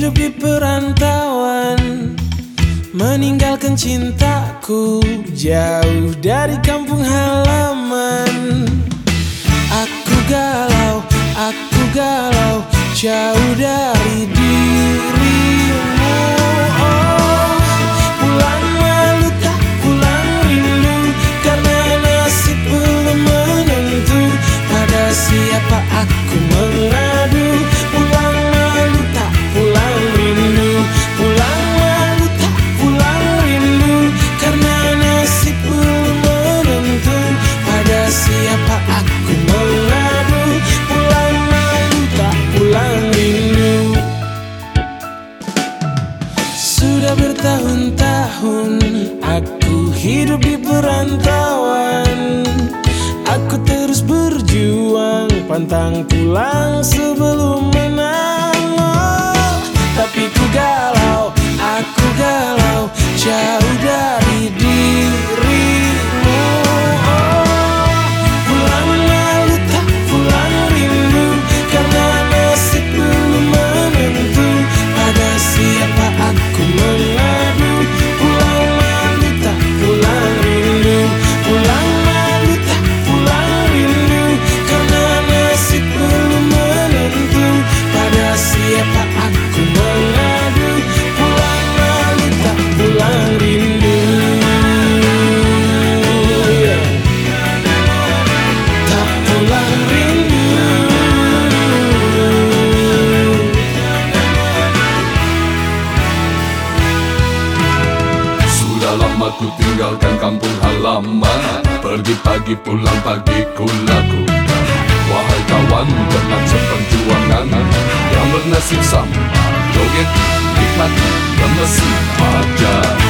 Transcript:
hidup di perantauan, meninggalkan cintaku jauh dari kampung halaman. Aku galau jauh dari dirimu. Oh, pulang malu tak pulang rindu, karena nasib belum menentu. Pada siapa aku mengadu? Pulang malu tak pulang rindu, pulang malu tak pulang rindu, karena nasib belum menentu. Pada siapa aku mengadu? Pulang malu tak pulang rindu. Sudah bertahun-tahun aku hidup di perantauan. Aku terus berjuang, pantang pulang sebelum menang. Oh, tapi aku galau jauh dari dirimu. Oh, pulang malu tak pulang rindu, karena nasib belum menentu. Pada siapa aku mengadu? Pulang malu tak pulang rindu, pulang malu tak pulang rindu, karena nasib belum menentu. Pada siapa aku mengadu? Pulang malu tak pulang rindu. Tak pulang rindu. Sudah lama ku tinggalkan kampung halaman, pergi pagi pulang pagi ku lakukan. Wahai kawan dengan seperjuangan yang bernasib sama, joget nikmati bermesin aja.